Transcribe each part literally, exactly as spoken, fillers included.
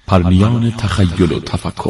پرنیان تخیل و تفکر.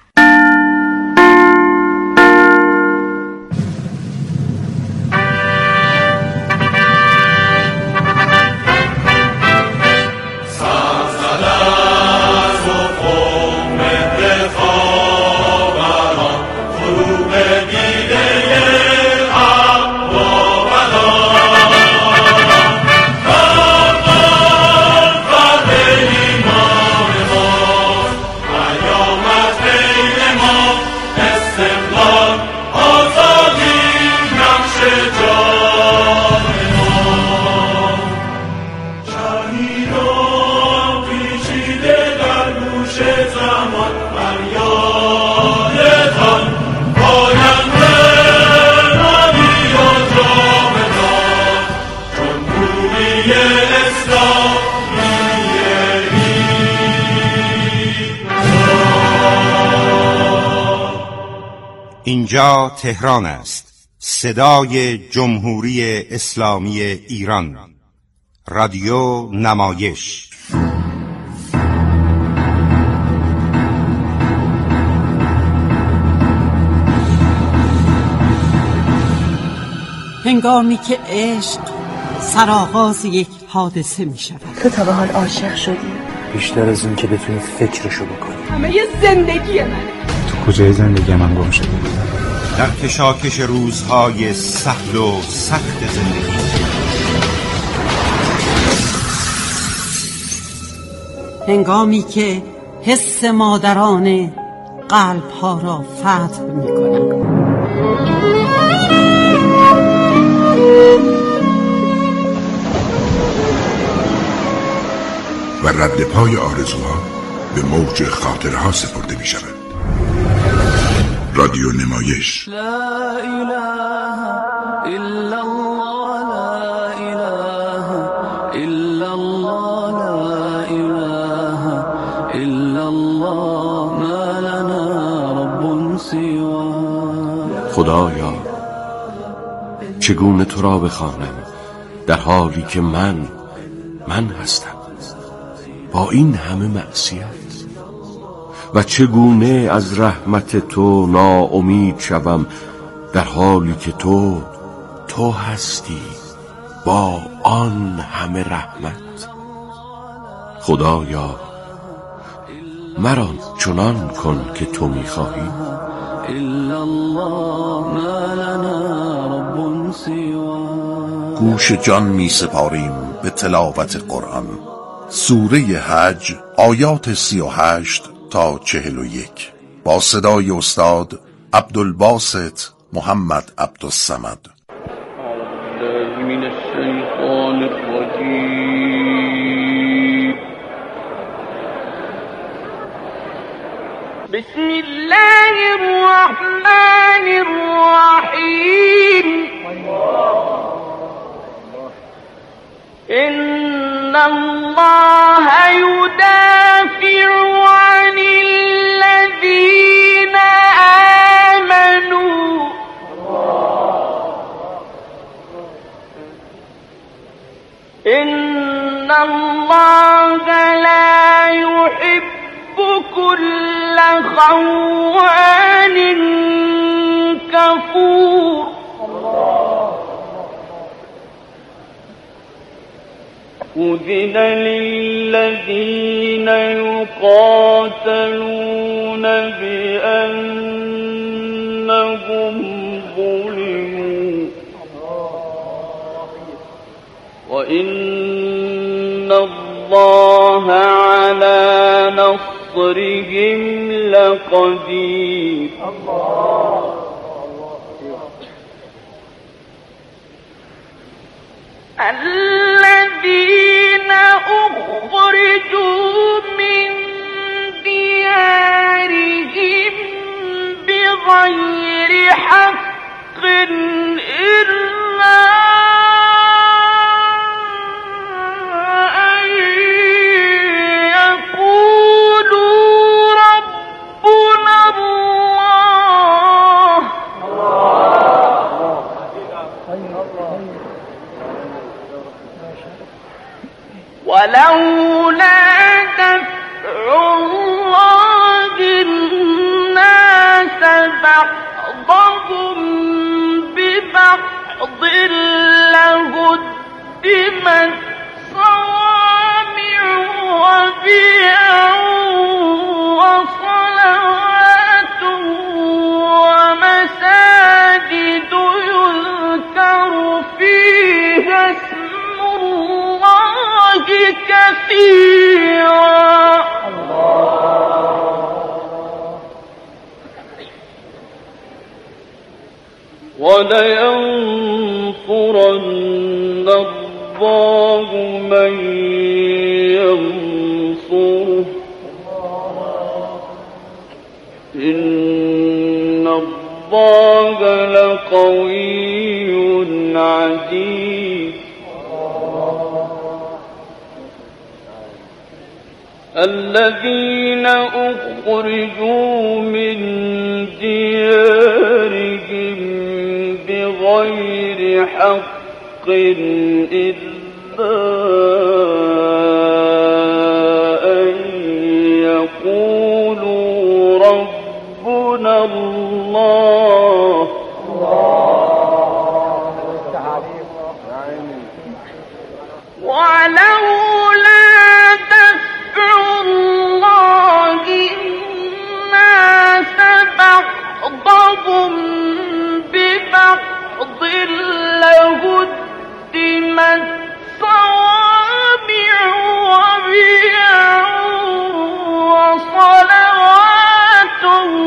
اینجا تهران است، صدای جمهوری اسلامی ایران، رادیو نمایش. هنگامی که عشق سرآغاز یک حادثه می شود. تو تا به حال عاشق شدی؟ بیشتر از این که بتونید فکرشو بکنی. همه یه زندگی منه. تو کجای زندگی من گم شدی؟ در کشاکش روزهای سهل و سخت زندگی. هنگامی که حس مادرانه قلب‌ها را فتح می‌کنند. و رد پای آرزوها به موج خاطرها سپرده می شود. رادیو نمایش. لا اله الا الله، لا اله الا الله، لا اله الا الله، ما لنا رب سواه. خدایا چگونه تو را بخوانم در حالی که من من هستم با این همه معصیت، و چگونه از رحمت تو ناامید شوم در حالی که تو تو هستی با آن همه رحمت. خدایا مرا چنان کن که تو می‌خواهی. گوش جان می سپاریم به تلاوت قرآن. سوره حج آیات سی و هشت تا چهل و یک با صدای استاد عبدالباسط محمد عبدالصمد. بسم الله الرحمن الرحیم. إن الله يدافع عن الذين آمنوا إن الله لا يحب كل خوان كفور. أذن للذين يقاتلون بأنهم ظلموا وإن الله على نصرهم لقدير. الذين أخرجوا من ديارهم بغير حق إلا أن يقولوا ربنا الله ولولا دفع كثيرا ولينصرن الله من ينصره إن الله لقوي عزيز الذين أخرجوا من ديارهم بغير حق إلا أن يقولوا ربنا الله ولولا دفع الله الناس بعضهم ببعض لهدمت صوامع وبيع وصلوات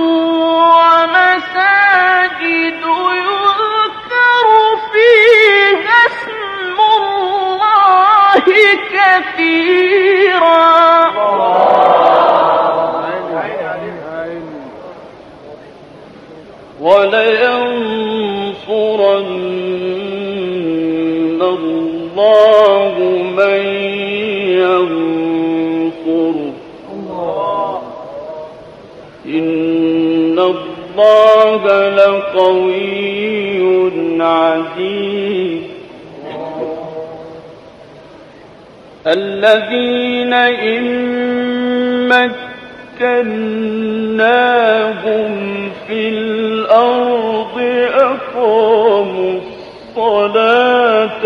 ومساجد يذكر فيها اسم الله كثيرا ولينصرن الله من ينصره إن الله لقوي عزيز الذين إن مكناهم في الأرض أقاموا الصلاة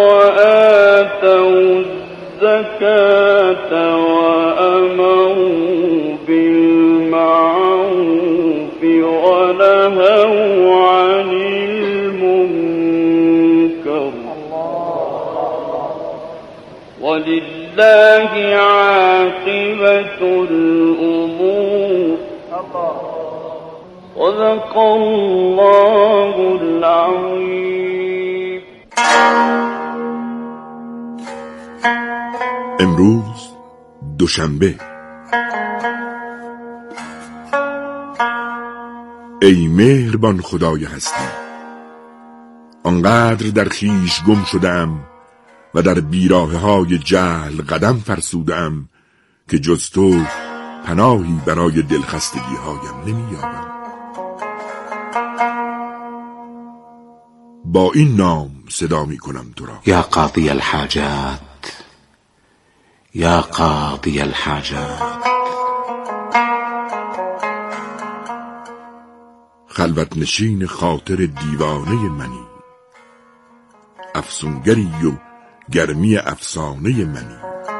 وآتوا الزكاة وأمروا بالمعروف ونهوا عن المنكر ولله عاقبة الأمور صدق الله العظيم. امروز دوشنبه. ای مهربان خدای هستی، آنقدر در خیش گم شدم و در بیراهه های جهل قدم فرسودم که جز تو پناهی برای دلخستگی هایم نمی یابم. با این نام صدا می کنم تو را: یا قاضی الحاجات، یا قاضی الحاجات. خلوت نشین خاطر دیوانه منی، افسونگری و گرمی افسانه منی.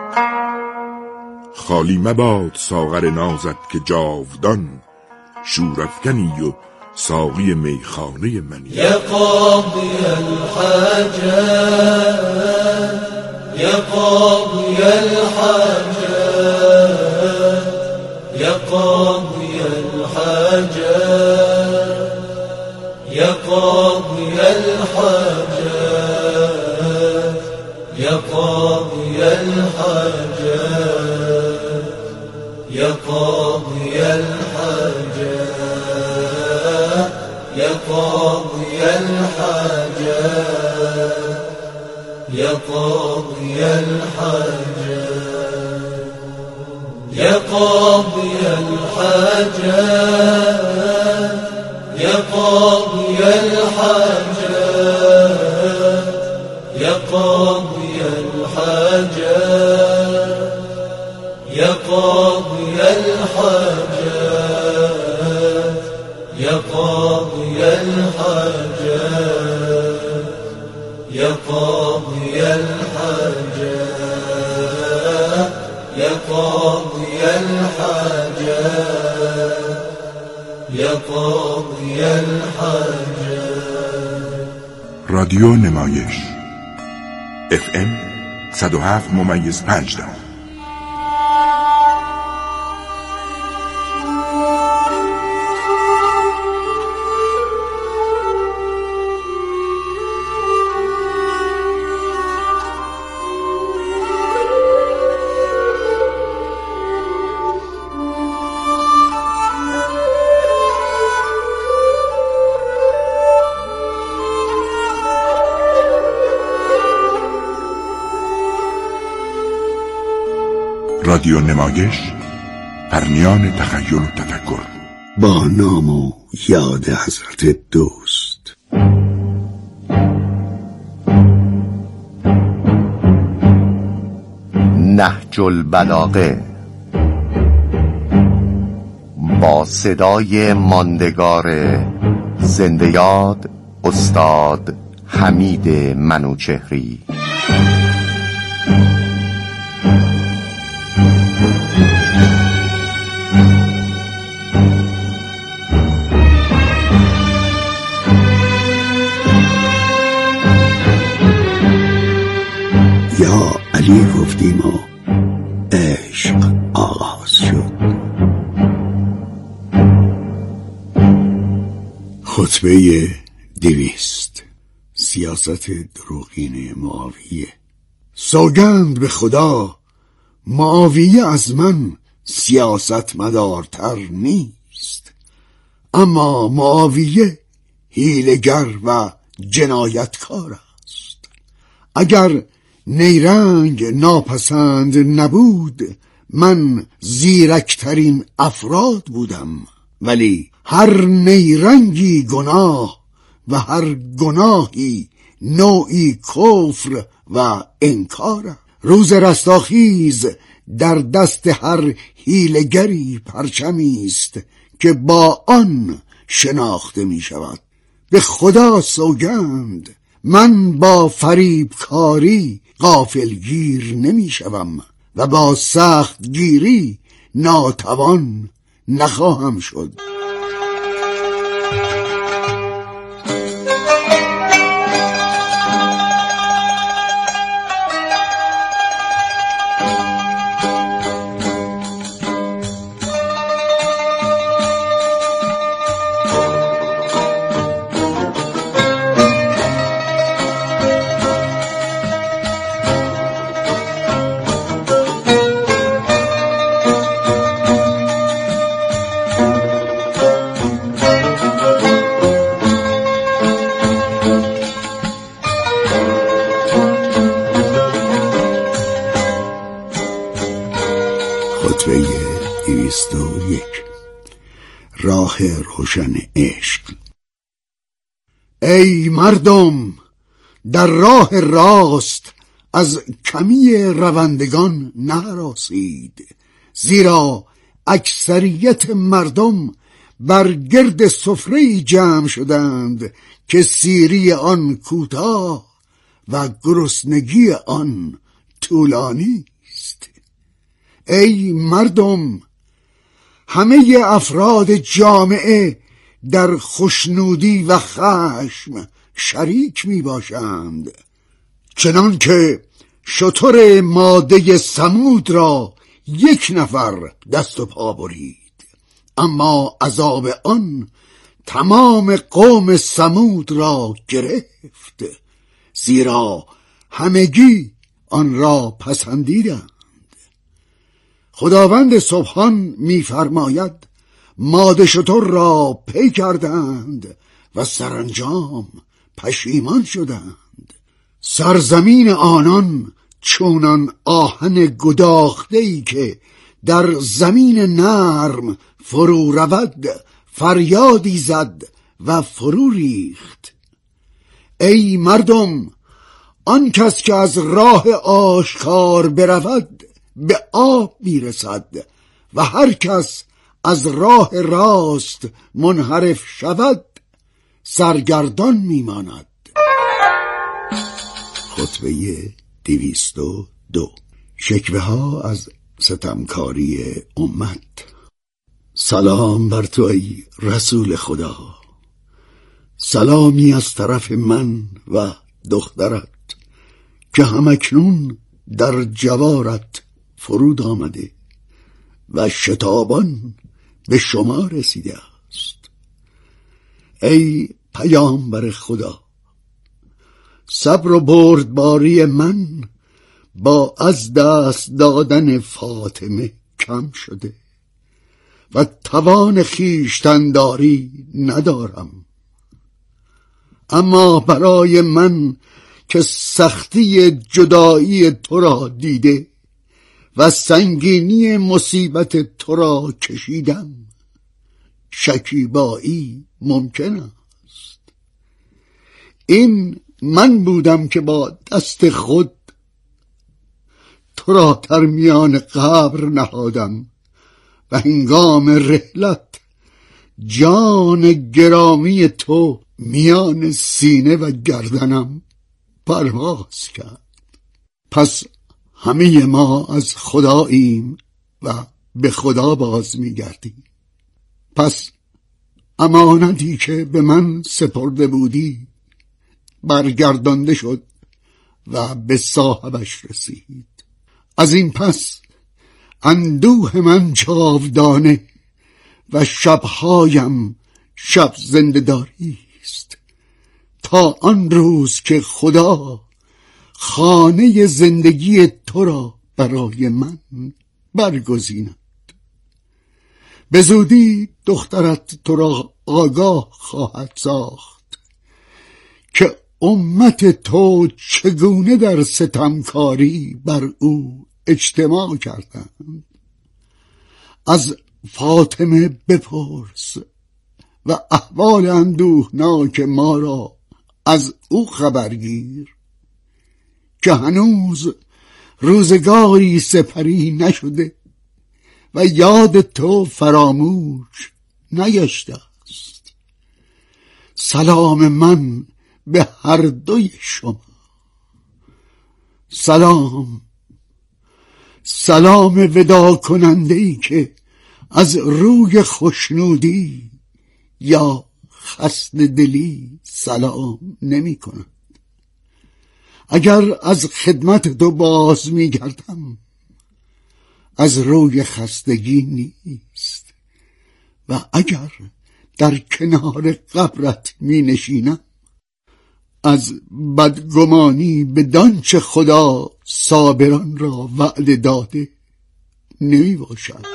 خالی مباد ساغر نازت که جاودان شورافکنی و ساقی میخانه منی. یا قاضی الحاجات، یا قاضی الحاجات، یا قاضی الحاجات، یا قاضی الحاجات، یا قاضی الحاجات، یا قاضی الحاجات، یا قاضی الحاجات، یا قاضی الحاجات، یا قاضی الحاجات، یا قاضی الحاجات، یا قاضی الحاجات، یا قاضی الحاجات، یا قاضی الحاجات، یا قاضی الحاجات، یا قاضی الحاجات، یا قاضی الحاجات. رادیو نمایش اف ام صد و هفت ممیز پنج دهم. رادیو نمایش، پرمیان تخیل و تفکر، با نام و یاد حضرت دوست. نهج البلاغه با صدای ماندگار زنده یاد استاد حمید منوچهری. یا علی گفتیم و عشق آغاز شد. خطبه دویست. سیاست دروغین معاویه. سوگند به خدا، معاویه از من سیاست مدارتر نیست، اما معاویه حیله‌گر و جنایتکار است. اگر نیرنگ ناپسند نبود، من زیرکترین افراد بودم، ولی هر نیرنگی گناه و هر گناهی نوعی کفر و انکار. روز رستاخیز در دست هر حیله‌گری پرچمی است که با آن شناخته می شود. به خدا سوگند، من با فریبکاری غافلگیر نمی شوم و با سخت گیری ناتوان نخواهم شد. خطبه دویست و یک. راه روشن عشق. ای مردم، در راه راست از کمی روندگان نهراسید، زیرا اکثریت مردم بر گرد سفره جمع شدند که سیری آن کوتاه و گرسنگی آن طولانی است. ای مردم، همه افراد جامعه در خوشنودی و خشم شریک می باشند، چنان که شتر ماده ثمود را یک نفر دست و پا برید، اما عذاب آن تمام قوم ثمود را گرفت، زیرا همگی آن را پسندیدند. خداوند سبحان می‌فرماید ماده شتر را پی کردند و سرانجام پشیمان شدند. سرزمین آنان چونان آهن گداخته‌ای که در زمین نرم فرو رود فریادی زد و فرو ریخت. ای مردم، آن کس که از راه آشکار برود به آب میرسد و هر کس از راه راست منحرف شود سرگردان میماند. خطبه دویست و دو. شکوه ها از ستمکاری امت. سلام بر تو ای رسول خدا، سلامی از طرف من و دخترت که همکنون در جوارت فرود آمده و شتابان به شما رسیده است. ای پیامبر خدا، صبر و بردباری من با از دست دادن فاطمه کم شده و توان خویشتن‌داری ندارم، اما برای من که سختی جدایی تو را دیده و سنگینی مصیبت تو را کشیدم، شکیبایی ممکن است. این من بودم که با دست خود تو را در میان قبر نهادم و هنگام رحلت جان گرامی تو میان سینه و گردنم پرواز کرد. پس همه ما از خداییم و به خدا باز میگردیم. پس امانتی که به من سپرده بودی برگردانده شد و به صاحبش رسید. از این پس اندوه من جاودانه و شبهایم شب زنده‌داری است، تا آن روز که خدا خانه زندگی تو را برای من برگزیند. به زودی دخترت تو را آگاه خواهد ساخت که امت تو چگونه در ستمکاری بر او اجتماع کردند. از فاطمه بپرس و احوال اندوهناک ما را از او خبرگیر که هنوز روزگاری سپری نشده و یاد تو فراموش نگشته است. سلام من به هر دوی شما. سلام، سلام ودا کننده‌ای که از روی خوشنودی یا خسته دلی سلام نمی کند. اگر از خدمت تو باز می گردم از روی خستگی نیست، و اگر در کنار قبرت می نشینم از بدگمانی به دانچه خدا صابران را وعده داده نمی باشد.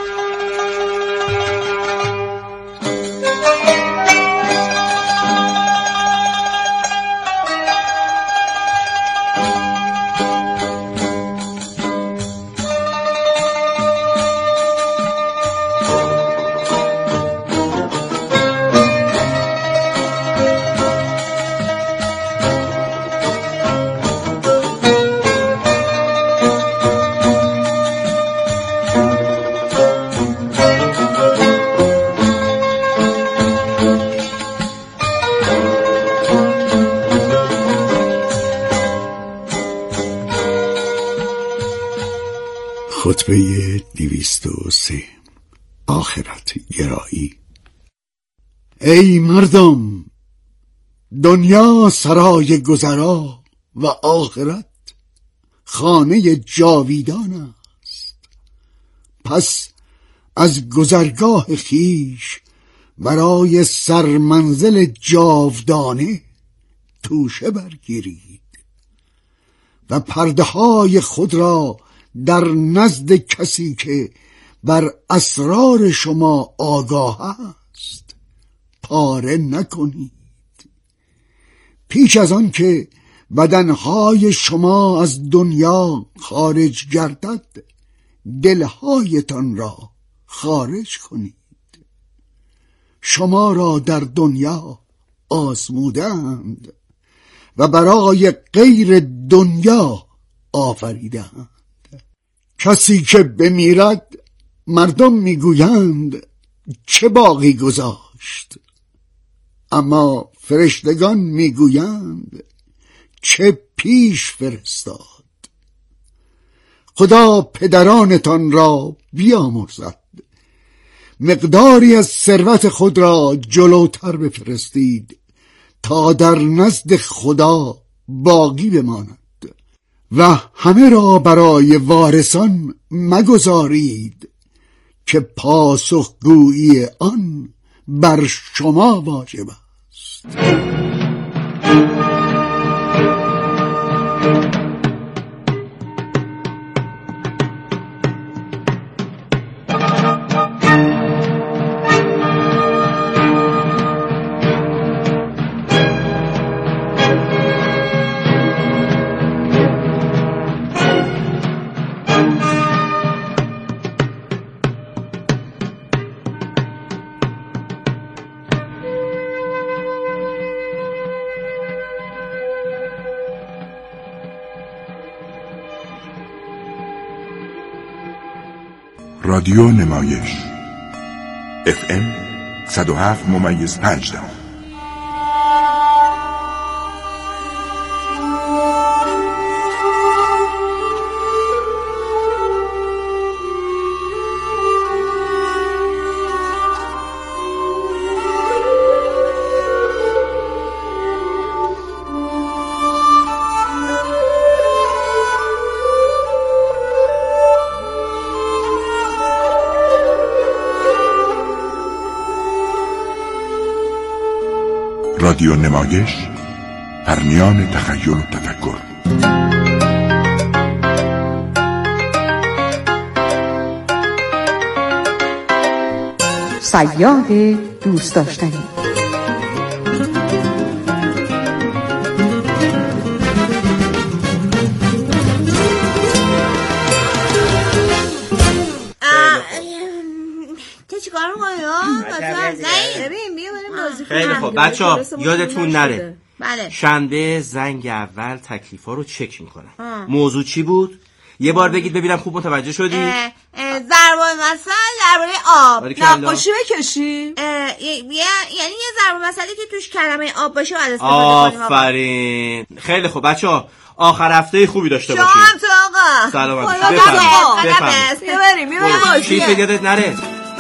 خطبه دویست و سه. آخرت گرایی. ای مردم، دنیا سرای گذرا و آخرت خانه جاویدان است. پس از گذرگاه خیش برای سرمنزل جاودانه توشه برگیرید و پرده های خود را در نزد کسی که بر اسرار شما آگاه است پاره نکنید. پیش از آن که بدنهای شما از دنیا خارج گردد دلهایتان را خارج کنید. شما را در دنیا آزمودند و برای غیر دنیا آفریدند. کسی که بمیرد مردم میگویند چه باقی گذاشت، اما فرشتگان میگویند چه پیش فرستاد. خدا پدرانتان را بیامرزد، مقداری از ثروت خود را جلوتر بفرستید تا در نزد خدا باقی بماند و همه را برای وارثان مگذارید که پاسخگویی آن بر شما واجب است. رادیو نمایش اف ام صد و هفت ممیز پنج دهم. رادیو نمایش در میان تخیل و تفکر. صیاد دوست داشتنی. خیلی خب بچه‌ها یادتون نره بله. شنبه زنگ اول تکلیفا رو چک میکنن. موضوع چی بود؟ یه بار بگید ببینم خوب متوجه شدی؟ ضرب مثل درباره آب. نقاشی بکشی؟ یعنی یه ضرب مثلی که توش کلمه آب باشه بعد استفاده کنیم. آفرین. خیلی خب بچه‌ها آخر هفته خوبی داشته باشید. شما هم تو آقا. سلامت. بفرمایید. ببریم میرم باشی. چی یادت نره.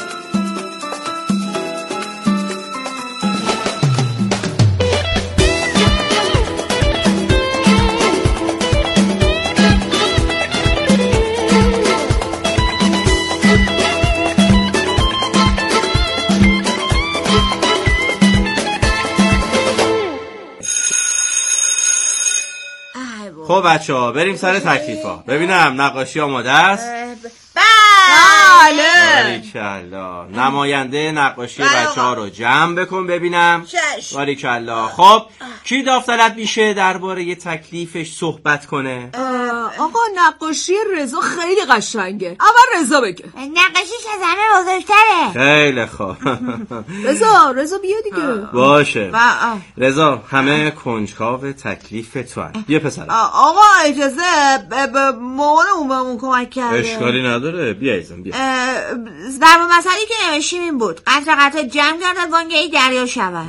خب بچه ها بریم سر تکلیفا. ببینم نقاشی آماده است؟ بله. باریکلا. نماینده نقاشی بچه ها رو جمع بکن ببینم. باریکلا. خب کی داوطلب میشه درباره یه تکلیفش صحبت کنه؟ آقا نقاشی رضا خیلی قشنگه. اول رضا بگه. نقاشیش از همه بزرگتره. خیلی خوب. رضا رضا بیا دیگه. باشه. رضا همه کنجکاو تکلیف تو هست. بیا پسر. آقا اجازه مامانمون بهمون کمک کرده. اشکالی نداره. بیا ایزم بیا. ضرب مسئله که نوشتیم این بود. قطره قطره جمع کردن وانگهی دریا شود.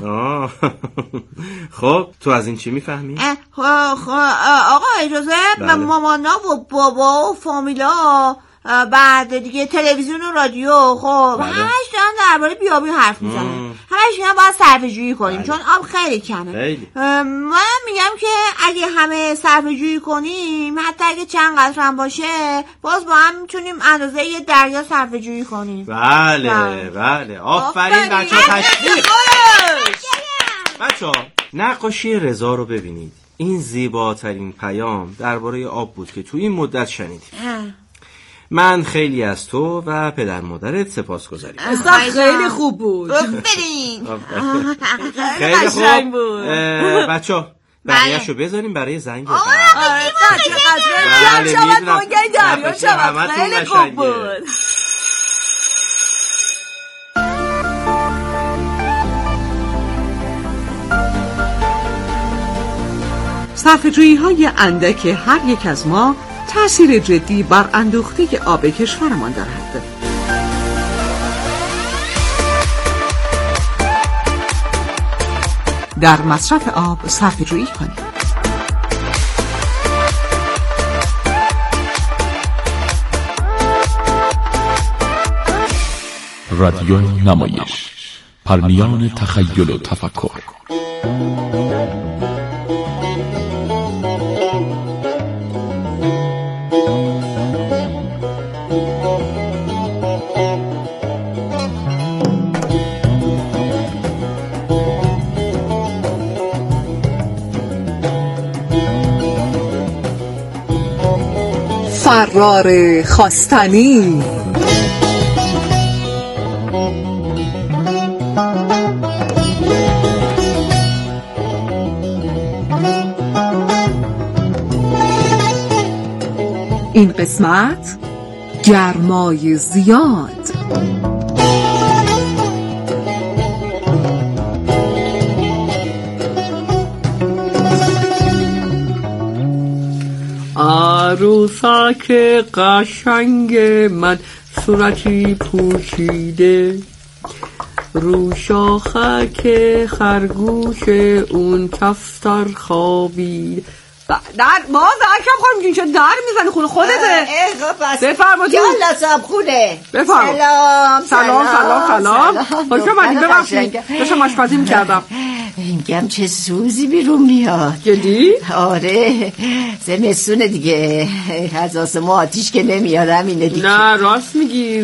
خب تو از این چی میفهمی؟ آقا اجازه بله. مامانا و بابا و فامیلا بعد دیگه تلویزیون و رادیو خب بله. همش دارن درباره بیابی حرف میزنن. همش میگن باید صرفه‌جویی کنیم چون آب خیلی کمه. خیلی. من میگم که اگه همه صرفه‌جویی کنیم حتی اگه چند قطره هم باشه باز با هم میتونیم اندازه یه دریا صرفه‌جویی کنیم. بله بله, بله. آفرین بچه‌ها تشویق. بچه‌ها نقاشی رضا رو ببینید. این زیباترین پیام درباره آب بود که تو این مدت شنیدیم. من خیلی از تو و پدر مادرت سپاسگزارم. اصلا خیلی خوب بود. بریم. خیلی خوب بود. بچه‌ها بقیه‌شو بذاریم برای زنگ بعد. آره قطره قطره شما وانگهی دریا شود. خیلی خوب بود. صرفه‌جویی‌های اندک هر یک از ما تأثیر جدی بر اندوخته آب کشورمان دارد. در مصرف آب صرفه‌جویی کنید. رادیو نمایش پرمیان تخیل و تفکر. سوگوار خواستنی. این قسمت گرمای زیاد. عروسک قشنگ من صورتی پوشیده، رو شاخک خرگوش اون کفتر خوابید. در باز اکرم خانم جون چه در میزنی؟ خونه خودته. بفرمایید. یالا صاحب خونه. بفرمایید. سلام سلام سلام سلام. خوش اومدید. ببخشید داشتم آشپزی می‌کردم. میگم چه سوزی بیرون میاد. جدی؟ آره زمستونه دیگه، از آسمون آتیش که نمیاد همینه دیگه. نه راست میگی،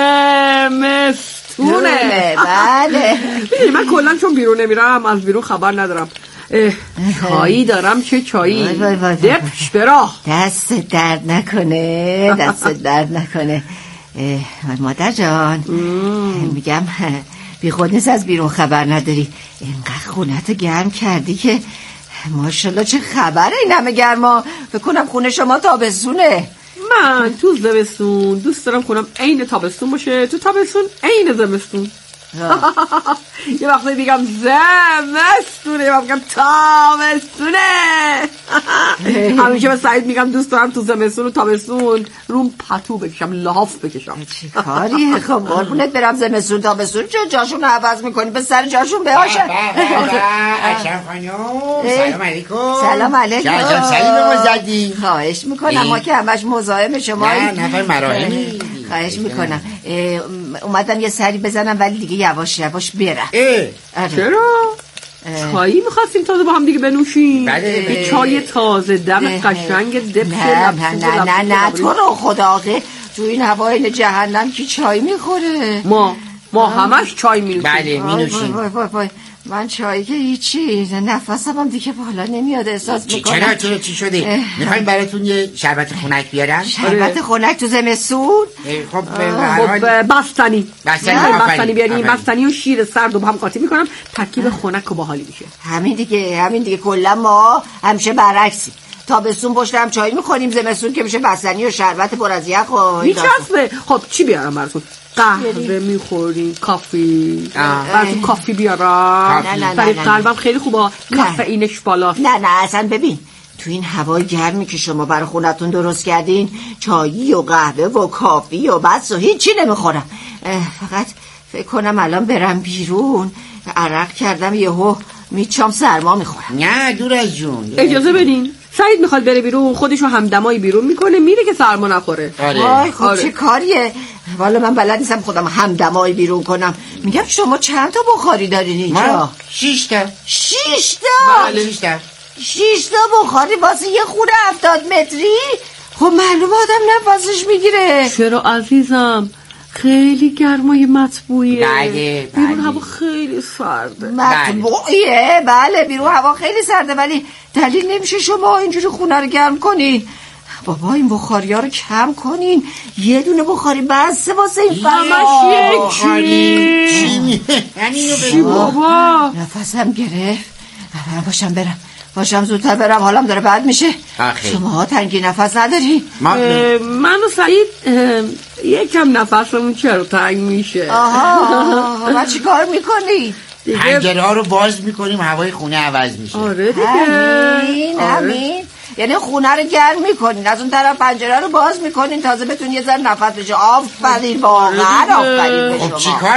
زمستونه. بله. من کلا چون بیرون نمیرم از بیرون خبر ندارم. چایی دارم، چه چایی؟ دپش براه. دست درد نکنه، دست درد نکنه. مادر جان میگم بی خود نیست از بیرون خبر نداری، اینقدر خونتو گرم کردی که ماشالله چه خبره این همه گرما. بکنم خونه شما تابستونه. من تو زمستون دوست دارم کنم عین تابستون باشه، تو تابستون عین زمستون. یه وقتی میگم زمستونه، یه وقتی میگم تابستونه. همیشه به سعید میگم دوست دارم تو زمستون و تابستون روم پتو بکشم، لحاف بکشم. چی کاریه؟ خب قربونت برم، زمستون تابستون چه جاشون رو عوض میکنی؟ به سر جاشون بهاشن. اکرم خانم سلام علیکم. سلام علیکم. جان سعید ما زدی. خواهش میکنم، ما که همش مزاحم شما. نه نفر مراهمی. خواهش میکنم. اومدم یه سری بزنم ولی دیگه یواش یواش برم. چرا؟ چایی میخواستیم تازه با هم دیگه بنوشیم. بله. چای تازه دم قشنگ دبش. نه نه نه نه نه تو رو خدا آخه تو این هوای جهنم کی چای میخوره؟ ما ما همش چای می‌نوشیم. بله می‌نوشیم. وای وای وای من چایی که هیچی، نفسم هم دیگه بالا نمیاد، احساس میکنم. چرا چرا چی شده؟ میخوایم براتون یه شربت خنک بیارم؟ شربت خنک تو زمستون؟ خب خب بستنی بستنی بستنی بیاریم. بستنی و شیر سرد و هم قاطی میکنم، ترکیب خنک و باحالی میشه. همین دیگه همین دیگه کلا ما همیشه برعکسی. تابستون پشت هم چای میخوریم، زمستون که میشه بستنی و شربت پر از یخ و میچسبه. خب چی بیارم براتون؟ قهوه میخورین؟ کافی؟ براتون کافی بیارم؟ نه نه برای نه قلبم خیلی خوبه، کافئینش بالاست. نه نه اصلا ببین تو این هوای گرمی که شما برای خونتون درست کردین چایی و قهوه و کافی و بس و هیچی نمیخورم. فقط فکر کنم الان برم بیرون، عرق کردم یهو میچام سرما میخورم. نه دور از جون، اجازه بدین. سعید میخواد بره بیرون، خودشو همدمایی بیرون میکنه میره که سرما نخوره. آره. وای خب آره. چه کاریه؟ والا من بلد نیستم خودم همدمایی بیرون کنم. میگم شما چند تا بخاری دارین اینجا؟ ما شیش تا. شیش تا؟ بله شیش تا. شیش تا بخاری واسه یه خونه هفتاد متری؟ خب معلومه آدم نفسش میگیره. چرا عزیزم؟ خیلی گرمای مطبوعیه. بله بیرون هوا خیلی سرده. مطبوعیه؟ بله بیرون هوا خیلی سرده، ولی دلیل نمیشه شما اینجوری خونه رو گرم کنین. بابا این بخاری ها رو کم کنین، یه دونه بخاری بسه واسه این همش یکی. چی بابا؟ نفسم گرفت. باشم برم باشم زودتر برم، حالم داره بد میشه. شما ها تنگی نفس نداری؟ من و سعید یکم نفسمون چرا تنگ میشه. آها و چی کار میکنی؟ پنجره ها رو باز میکنیم هوای خونه عوض میشه. آره دیگه. همین همین یعنی خونه رو گرم میکنین، از اون طرف پنجره رو باز میکنین تازه بتون یه ذره نفس بشه. آفرین واقعا آفرین به شما.